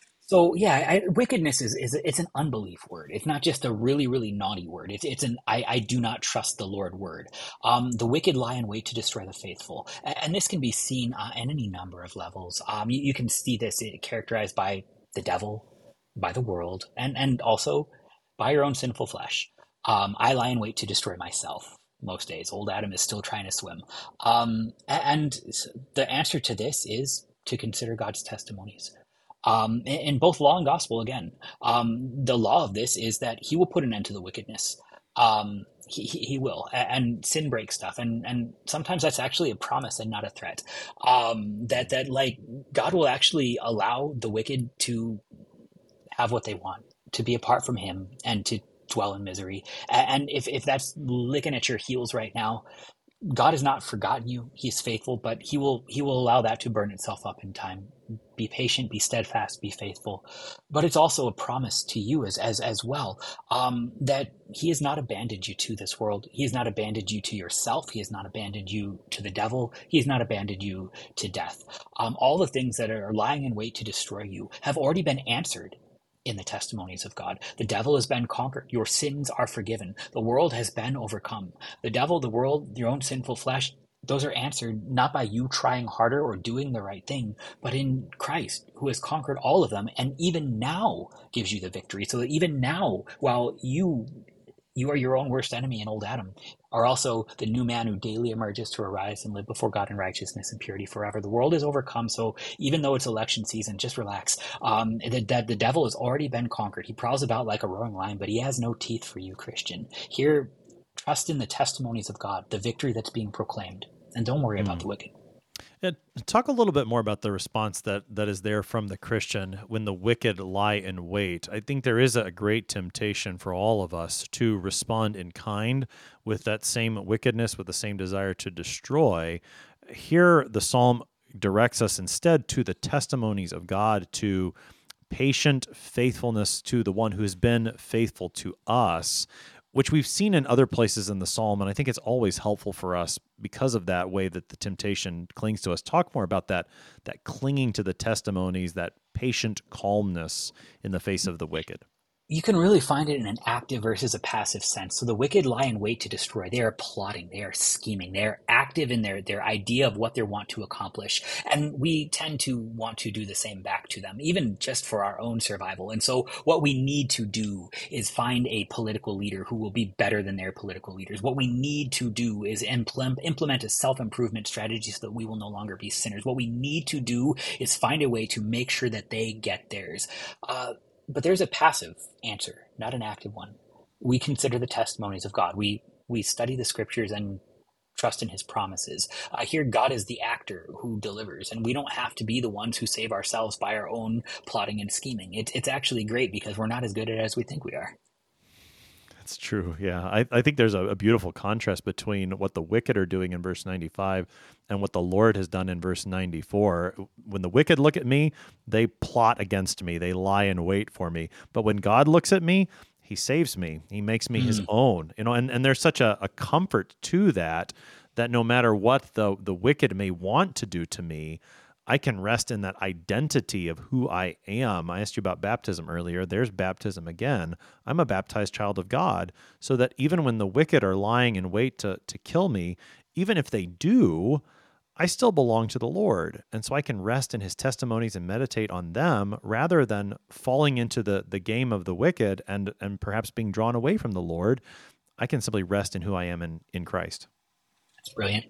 So yeah, I, wickedness is, is it's an unbelief word. It's not just a really, really naughty word. It's it's an I, I do not trust the Lord word. Um, the wicked lie in wait to destroy the faithful, and, and this can be seen uh, in any number of levels. Um, you, you can see this characterized by the devil, by the world, and and also by your own sinful flesh. Um, I lie in wait to destroy myself. Most days, old Adam is still trying to swim. Um, and the answer to this is to consider God's testimonies. Um, in both law and gospel, again, um, the law of this is that he will put an end to the wickedness. Um, he, he, he will, and sin breaks stuff. And, and sometimes that's actually a promise and not a threat. Um, that, that like God will actually allow the wicked to have what they want, to be apart from him and to dwell in misery. And if, if that's licking at your heels right now, God has not forgotten you. He's faithful, but he will, he will allow that to burn itself up in time. Be patient, be steadfast, be faithful. But it's also a promise to you as, as, as well, um, that he has not abandoned you to this world. He has not abandoned you to yourself. He has not abandoned you to the devil. He has not abandoned you to death. Um, all the things that are lying in wait to destroy you have already been answered in the testimonies of God. The devil has been conquered. Your sins are forgiven. The world has been overcome. The devil, the world, your own sinful flesh, those are answered not by you trying harder or doing the right thing, but in Christ, who has conquered all of them and even now gives you the victory. So that even now, while you you are your own worst enemy in old Adam, are also the new man who daily emerges to arise and live before God in righteousness and purity forever. The world is overcome, so even though it's election season, just relax. Um, the, the, the devil has already been conquered. He prowls about like a roaring lion, but he has no teeth for you, Christian. Here, trust in the testimonies of God, the victory that's being proclaimed, and don't worry mm. about the wicked. Yeah, talk a little bit more about the response that, that is there from the Christian when the wicked lie in wait. I think there is a great temptation for all of us to respond in kind with that same wickedness, with the same desire to destroy. Here, the psalm directs us instead to the testimonies of God, to patient faithfulness to the one who has been faithful to us, which we've seen in other places in the psalm, and I think it's always helpful for us because of that way that the temptation clings to us. Talk more about that, that clinging to the testimonies, that patient calmness in the face of the wicked. You can really find it in an active versus a passive sense. So the wicked lie in wait to destroy. They are plotting. They are scheming. They are active in their, their idea of what they want to accomplish. And we tend to want to do the same back to them, even just for our own survival. And so what we need to do is find a political leader who will be better than their political leaders. What we need to do is implement, implement a self-improvement strategy so that we will no longer be sinners. What we need to do is find a way to make sure that they get theirs. Uh, But there's a passive answer, not an active one. We consider the testimonies of God. We we study the scriptures and trust in his promises. Uh, here, God is the actor who delivers, and we don't have to be the ones who save ourselves by our own plotting and scheming. It, it's actually great because we're not as good at it as we think we are. That's true. Yeah. I, I think there's a, a beautiful contrast between what the wicked are doing in verse ninety-five and what the Lord has done in verse ninety-four. When the wicked look at me, they plot against me. They lie in wait for me. But when God looks at me, he saves me. He makes me mm. his own. You know, and, and there's such a, a comfort to that, that no matter what the, the wicked may want to do to me, I can rest in that identity of who I am. I asked you about baptism earlier. There's baptism again. I'm a baptized child of God, so that even when the wicked are lying in wait to, to kill me, even if they do, I still belong to the Lord. And so I can rest in his testimonies and meditate on them rather than falling into the, the game of the wicked and, and perhaps being drawn away from the Lord. I can simply rest in who I am in, in Christ. That's brilliant.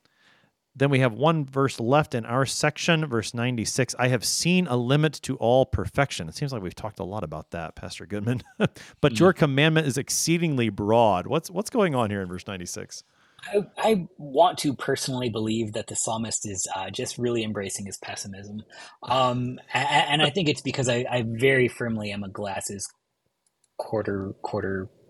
Then we have one verse left in our section, verse ninety-six. I have seen a limit to all perfection. It seems like we've talked a lot about that, Pastor Goodman. But mm. your commandment is exceedingly broad. What's what's going on here in verse ninety-six? I, I want to personally believe that the psalmist is uh, just really embracing his pessimism. Um, and, and I think it's because I, I very firmly am a glasses quarter quarter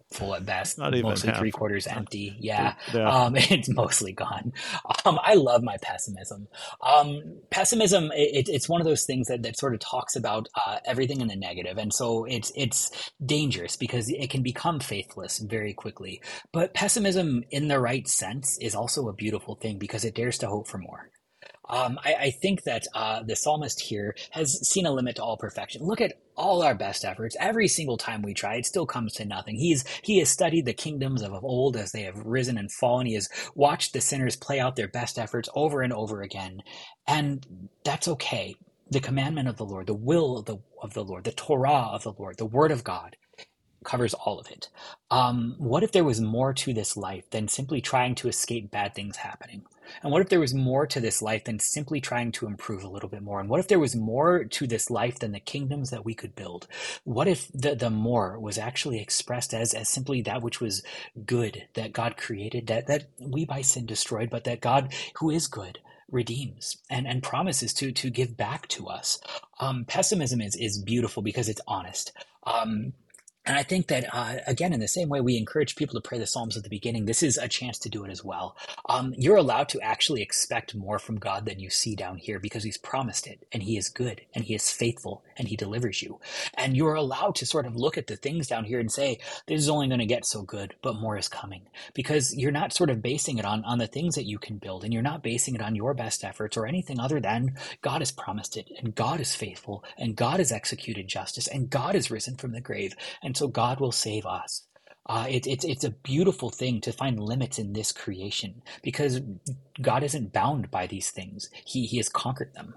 full at best, Not even mostly half. three quarters empty. Yeah, Yeah. um, it's mostly gone. Um, I love my pessimism. Um, pessimism, it, it's one of those things that, that sort of talks about uh, everything in the negative, and so it's it's dangerous because it can become faithless very quickly. But pessimism, in the right sense, is also a beautiful thing because it dares to hope for more. Um, I, I think that uh, the psalmist here has seen a limit to all perfection. Look at all our best efforts. Every single time we try, it still comes to nothing. He's he has studied the kingdoms of old as they have risen and fallen. He has watched the sinners play out their best efforts over and over again, and that's okay. The commandment of the Lord, the will of the of the Lord, the Torah of the Lord, the Word of God covers all of it. Um, what if there was more to this life than simply trying to escape bad things happening? And what if there was more to this life than simply trying to improve a little bit more? And what if there was more to this life than the kingdoms that we could build? What if the, the more was actually expressed as, as simply that which was good, that God created, that, that we by sin destroyed, but that God, who is good, redeems and, and promises to, to give back to us? Um, pessimism is, is beautiful because it's honest. Um, And I think that, uh, again, in the same way we encourage people to pray the Psalms at the beginning, this is a chance to do it as well. Um, you're allowed to actually expect more from God than you see down here because he's promised it, and he is good, and he is faithful, and he delivers you. And you're allowed to sort of look at the things down here and say, this is only going to get so good, but more is coming. Because you're not sort of basing it on, on the things that you can build, and you're not basing it on your best efforts or anything other than God has promised it, and God is faithful, and God has executed justice, and God is risen from the grave. And so God will save us. Uh, it, it's it's a beautiful thing to find limits in this creation because God isn't bound by these things. He he has conquered them.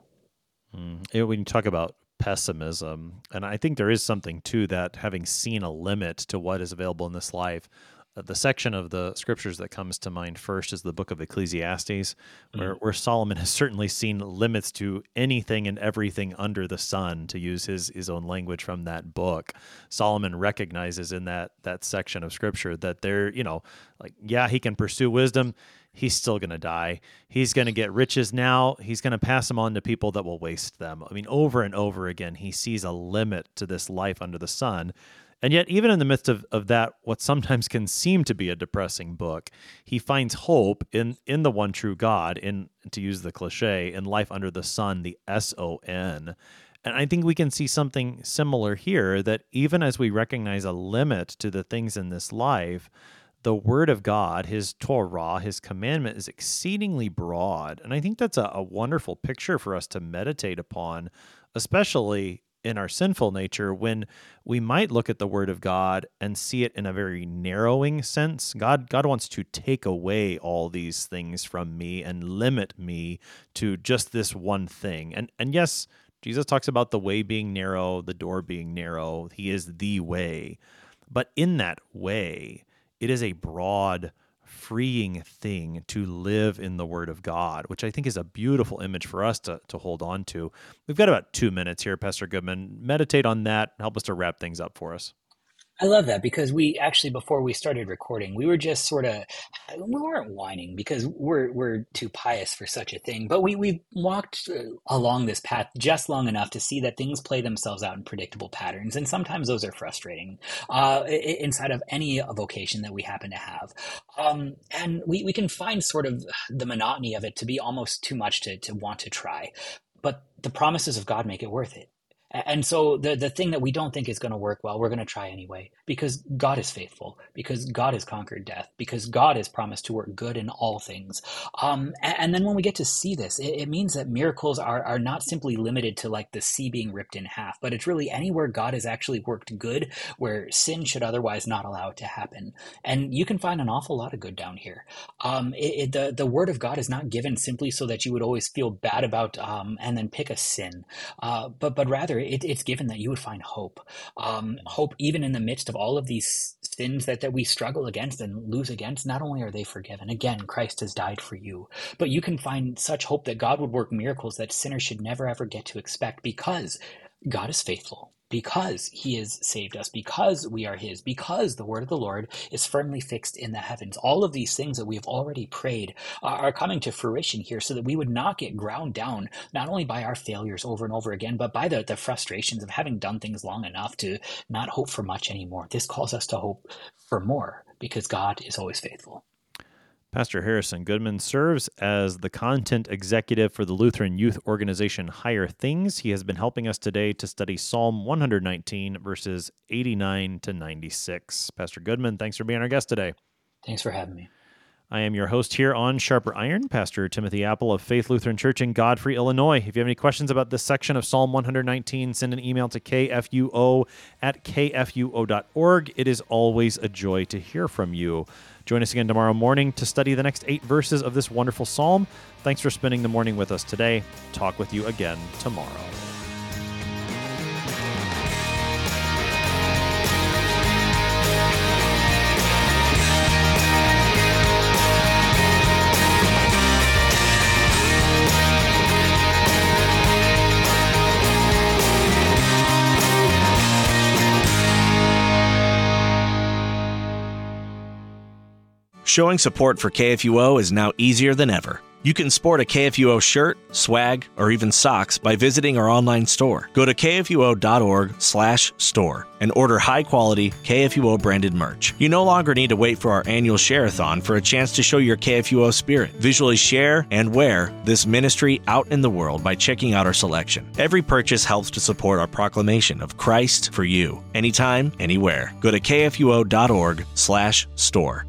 Mm. You know, when you talk about pessimism, and I think there is something to that, having seen a limit to what is available in this life. Uh, the section of the scriptures that comes to mind first is the book of Ecclesiastes, where, mm. where Solomon has certainly seen limits to anything and everything under the sun, to use his, his own language from that book. Solomon recognizes in that that section of scripture that there, you know, like, yeah, he can pursue wisdom. He's still going to die. He's going to get riches now. He's going to pass them on to people that will waste them. I mean, over and over again, he sees a limit to this life under the sun. And yet, even in the midst of, of that, what sometimes can seem to be a depressing book, he finds hope in, in the one true God, in, to use the cliche, in life under the sun, the S O N. And I think we can see something similar here, that even as we recognize a limit to the things in this life, the Word of God, his Torah, his commandment, is exceedingly broad. And I think that's a, a wonderful picture for us to meditate upon, especially in our sinful nature, when we might look at the Word of God and see it in a very narrowing sense. God, God wants to take away all these things from me and limit me to just this one thing. And and yes, Jesus talks about the way being narrow, the door being narrow. He is the way. But in that way, it is a broad, freeing thing to live in the Word of God, which I think is a beautiful image for us to, to hold on to. We've got about two minutes here, Pastor Goodman. Meditate on that. Help us to wrap things up for us. I love that because we actually, before we started recording, we were just sort of, we weren't whining because we're we're too pious for such a thing, but we, we walked along this path just long enough to see that things play themselves out in predictable patterns, and sometimes those are frustrating uh, inside of any vocation that we happen to have. Um, and we, we can find sort of the monotony of it to be almost too much to, to want to try, but the promises of God make it worth it. And so the, the thing that we don't think is going to work well, we're going to try anyway, because God is faithful, because God has conquered death, because God has promised to work good in all things. Um, and, and then when we get to see this, it, it means that miracles are, are not simply limited to like the sea being ripped in half, but it's really anywhere God has actually worked good, where sin should otherwise not allow it to happen. And you can find an awful lot of good down here. Um, it, it, the, the word of God is not given simply so that you would always feel bad about um, and then pick a sin, uh, but, but rather It, it's given that you would find hope, um, hope even in the midst of all of these sins that, that we struggle against and lose against. Not only are they forgiven, again, Christ has died for you, but you can find such hope that God would work miracles that sinners should never ever get to expect, because God is faithful because he has saved us, because we are his, because the word of the Lord is firmly fixed in the heavens. All of these things that we have already prayed are coming to fruition here so that we would not get ground down, not only by our failures over and over again, but by the, the frustrations of having done things long enough to not hope for much anymore. This calls us to hope for more because God is always faithful. Pastor Harrison Goodman serves as the content executive for the Lutheran youth organization Higher Things. He has been helping us today to study Psalm one nineteen, verses eighty-nine to ninety-six. Pastor Goodman, thanks for being our guest today. Thanks for having me. I am your host here on Sharper Iron, Pastor Timothy Apple of Faith Lutheran Church in Godfrey, Illinois. If you have any questions about this section of Psalm one nineteen, send an email to k f u o at k f u o dot org. It is always a joy to hear from you. Join us again tomorrow morning to study the next eight verses of this wonderful psalm. Thanks for spending the morning with us today. Talk with you again tomorrow. Showing support for K F U O is now easier than ever. You can sport a K F U O shirt, swag, or even socks by visiting our online store. Go to k f u o dot org slash store and order high-quality K F U O branded merch. You no longer need to wait for our annual share-a-thon for a chance to show your K F U O spirit. Visually share and wear this ministry out in the world by checking out our selection. Every purchase helps to support our proclamation of Christ for you, anytime, anywhere. Go to k f u o dot org slash store.